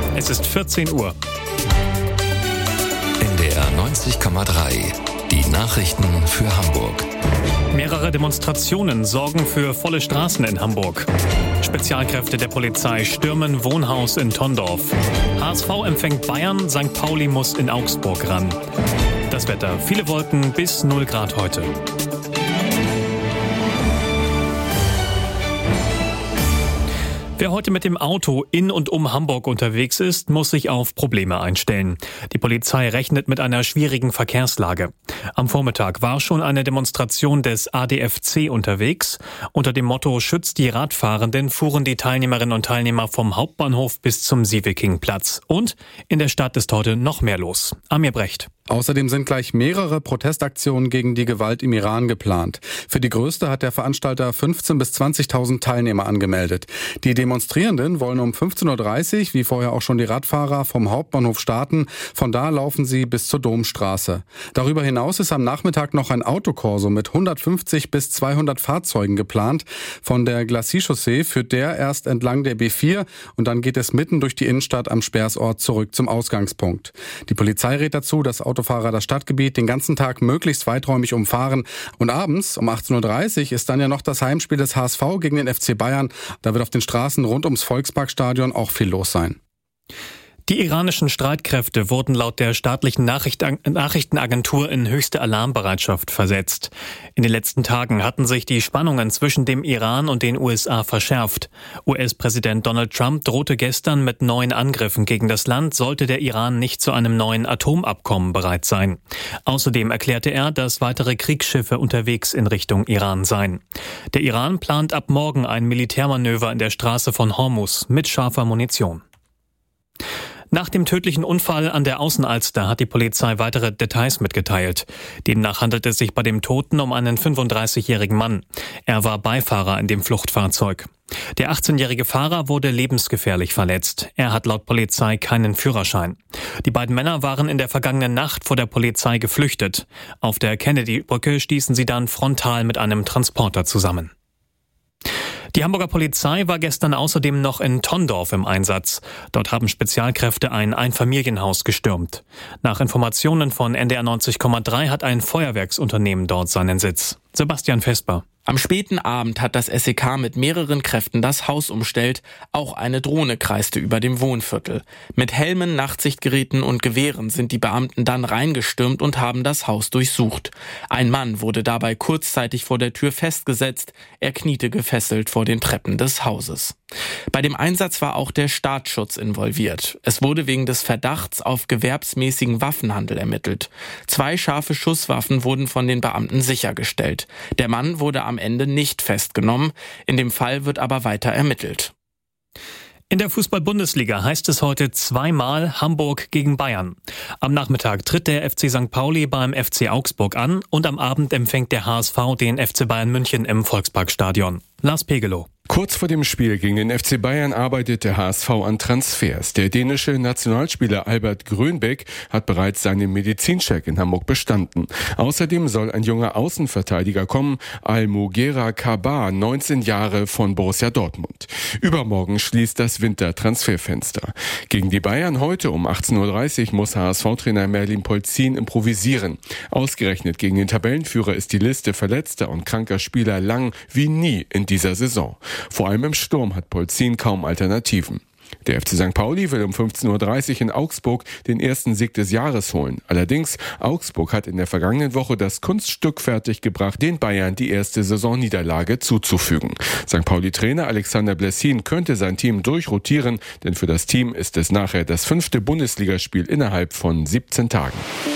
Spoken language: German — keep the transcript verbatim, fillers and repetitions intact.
Es ist vierzehn Uhr. N D R neunzig Komma drei. Die Nachrichten für Hamburg. Mehrere Demonstrationen sorgen für volle Straßen in Hamburg. Spezialkräfte der Polizei stürmen Wohnhaus in Tondorf. H S V empfängt Bayern, Sankt Pauli muss in Augsburg ran. Das Wetter: viele Wolken bis null Grad heute. Wer heute mit dem Auto in und um Hamburg unterwegs ist, muss sich auf Probleme einstellen. Die Polizei rechnet mit einer schwierigen Verkehrslage. Am Vormittag war schon eine Demonstration des A D F C unterwegs. Unter dem Motto "Schützt die Radfahrenden" fuhren die Teilnehmerinnen und Teilnehmer vom Hauptbahnhof bis zum Sieveking-Platz. Und in der Stadt ist heute noch mehr los. Amir Brecht. Außerdem sind gleich mehrere Protestaktionen gegen die Gewalt im Iran geplant. Für die größte hat der Veranstalter fünfzehntausend bis zwanzigtausend Teilnehmer angemeldet. Die Demonstrierenden wollen um fünfzehn Uhr dreißig, wie vorher auch schon die Radfahrer, vom Hauptbahnhof starten. Von da laufen sie bis zur Domstraße. Darüber hinaus ist am Nachmittag noch ein Autokorso mit hundertfünfzig bis zweihundert Fahrzeugen geplant. Von der Glacis-Chaussee führt der erst entlang der B vier und dann geht es mitten durch die Innenstadt am Speersort zurück zum Ausgangspunkt. Die Polizei rät dazu, dass Autofahrer das Stadtgebiet den ganzen Tag möglichst weiträumig umfahren. Und abends um achtzehn Uhr dreißig ist dann ja noch das Heimspiel des H S V gegen den F C Bayern. Da wird auf den Straßen rund ums Volksparkstadion auch viel los sein. Die iranischen Streitkräfte wurden laut der staatlichen Nachrichtenagentur in höchste Alarmbereitschaft versetzt. In den letzten Tagen hatten sich die Spannungen zwischen dem Iran und den U S A verschärft. U S-Präsident Donald Trump drohte gestern mit neuen Angriffen gegen das Land, sollte der Iran nicht zu einem neuen Atomabkommen bereit sein. Außerdem erklärte er, dass weitere Kriegsschiffe unterwegs in Richtung Iran seien. Der Iran plant ab morgen ein Militärmanöver in der Straße von Hormuz mit scharfer Munition. Nach dem tödlichen Unfall an der Außenalster hat die Polizei weitere Details mitgeteilt. Demnach handelt es sich bei dem Toten um einen fünfunddreißigjährigen Mann. Er war Beifahrer in dem Fluchtfahrzeug. Der achtzehnjährige Fahrer wurde lebensgefährlich verletzt. Er hat laut Polizei keinen Führerschein. Die beiden Männer waren in der vergangenen Nacht vor der Polizei geflüchtet. Auf der Kennedy-Brücke stießen sie dann frontal mit einem Transporter zusammen. Die Hamburger Polizei war gestern außerdem noch in Tondorf im Einsatz. Dort haben Spezialkräfte ein Einfamilienhaus gestürmt. Nach Informationen von N D R neunzig Komma drei hat ein Feuerwerksunternehmen dort seinen Sitz. Sebastian Vesper. Am späten Abend hat das S E K mit mehreren Kräften das Haus umstellt. Auch eine Drohne kreiste über dem Wohnviertel. Mit Helmen, Nachtsichtgeräten und Gewehren sind die Beamten dann reingestürmt und haben das Haus durchsucht. Ein Mann wurde dabei kurzzeitig vor der Tür festgesetzt. Er kniete gefesselt vor den Treppen des Hauses. Bei dem Einsatz war auch der Staatsschutz involviert. Es wurde wegen des Verdachts auf gewerbsmäßigen Waffenhandel ermittelt. Zwei scharfe Schusswaffen wurden von den Beamten sichergestellt. Der Mann wurde am Ende nicht festgenommen. In dem Fall wird aber weiter ermittelt. In der Fußball-Bundesliga heißt es heute zweimal Hamburg gegen Bayern. Am Nachmittag tritt der F C Sankt Pauli beim F C Augsburg an und am Abend empfängt der H S V den F C Bayern München im Volksparkstadion. Lars Pegelow. Kurz vor dem Spiel gegen den F C Bayern arbeitet der H S V an Transfers. Der dänische Nationalspieler Albert Grönbæk hat bereits seinen Medizincheck in Hamburg bestanden. Außerdem soll ein junger Außenverteidiger kommen, Al-Mughera Kabar, neunzehn Jahre, von Borussia Dortmund. Übermorgen schließt das Wintertransferfenster. Gegen die Bayern heute um achtzehn Uhr dreißig muss H S V-Trainer Merlin Polzin improvisieren. Ausgerechnet gegen den Tabellenführer ist die Liste verletzter und kranker Spieler lang wie nie in dieser Saison. Vor allem im Sturm hat Polzin kaum Alternativen. Der F C Sankt Pauli will um fünfzehn Uhr dreißig in Augsburg den ersten Sieg des Jahres holen. Allerdings, Augsburg hat in der vergangenen Woche das Kunststück fertiggebracht, den Bayern die erste Saisonniederlage zuzufügen. Sankt Pauli-Trainer Alexander Blessin könnte sein Team durchrotieren, denn für das Team ist es nachher das fünfte Bundesligaspiel innerhalb von siebzehn Tagen.